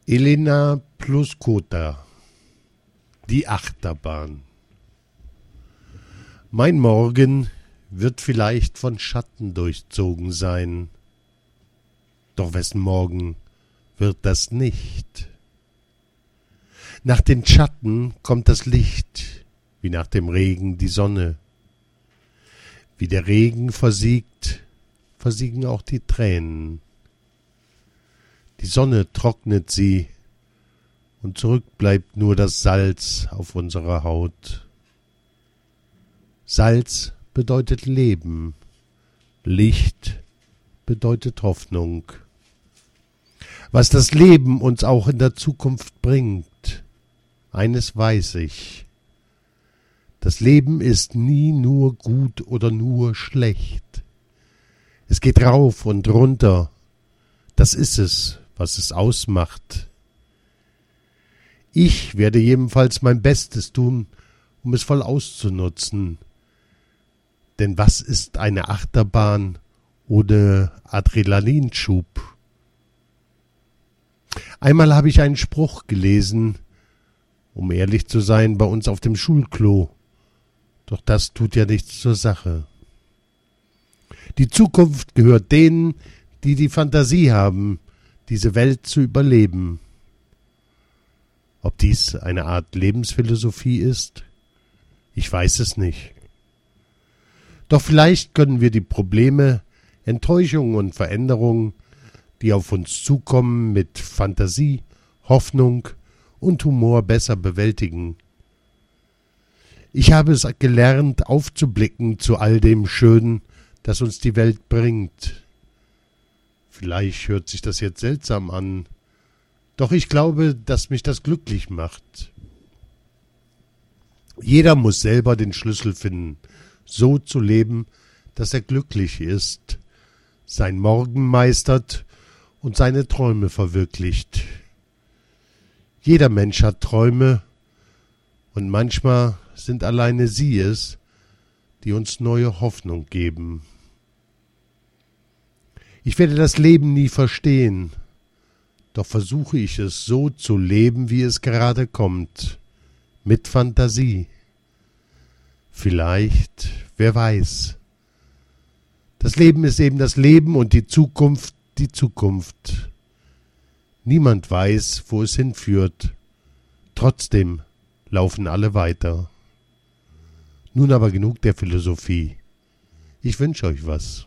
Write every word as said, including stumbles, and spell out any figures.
Elena Ploskota, die Achterbahn. Mein Morgen wird vielleicht von Schatten durchzogen sein. Doch wessen Morgen wird das nicht? Nach den Schatten kommt das Licht, wie nach dem Regen die Sonne. Wie der Regen versiegt, versiegen auch die Tränen. Die Sonne trocknet sie, und zurück bleibt nur das Salz auf unserer Haut. Salz bedeutet Leben, Licht bedeutet Hoffnung. Was das Leben uns auch in der Zukunft bringt, eines weiß ich: Das Leben ist nie nur gut oder nur schlecht. Es geht rauf und runter. Das ist es, was es ausmacht. Ich werde jedenfalls mein Bestes tun, um es voll auszunutzen. Denn was ist eine Achterbahn ohne Adrenalinschub? Einmal habe ich einen Spruch gelesen, um ehrlich zu sein, bei uns auf dem Schulklo. Doch das tut ja nichts zur Sache. Die Zukunft gehört denen, die die Fantasie haben, diese Welt zu überleben. Ob dies eine Art Lebensphilosophie ist? Ich weiß es nicht. Doch vielleicht können wir die Probleme, Enttäuschungen und Veränderungen, die auf uns zukommen, mit Fantasie, Hoffnung und Humor besser bewältigen. Ich habe es gelernt, aufzublicken zu all dem Schönen, das uns die Welt bringt. Vielleicht hört sich das jetzt seltsam an, doch ich glaube, dass mich das glücklich macht. Jeder muss selber den Schlüssel finden, so zu leben, dass er glücklich ist, sein Morgen meistert und seine Träume verwirklicht. Jeder Mensch hat Träume, und manchmal sind alleine sie es, die uns neue Hoffnung geben. Ich werde das Leben nie verstehen, doch versuche ich es so zu leben, wie es gerade kommt, mit Fantasie. Vielleicht, wer weiß. Das Leben ist eben das Leben und die Zukunft die Zukunft. Niemand weiß, wo es hinführt. Trotzdem laufen alle weiter. Nun aber genug der Philosophie. Ich wünsche euch was.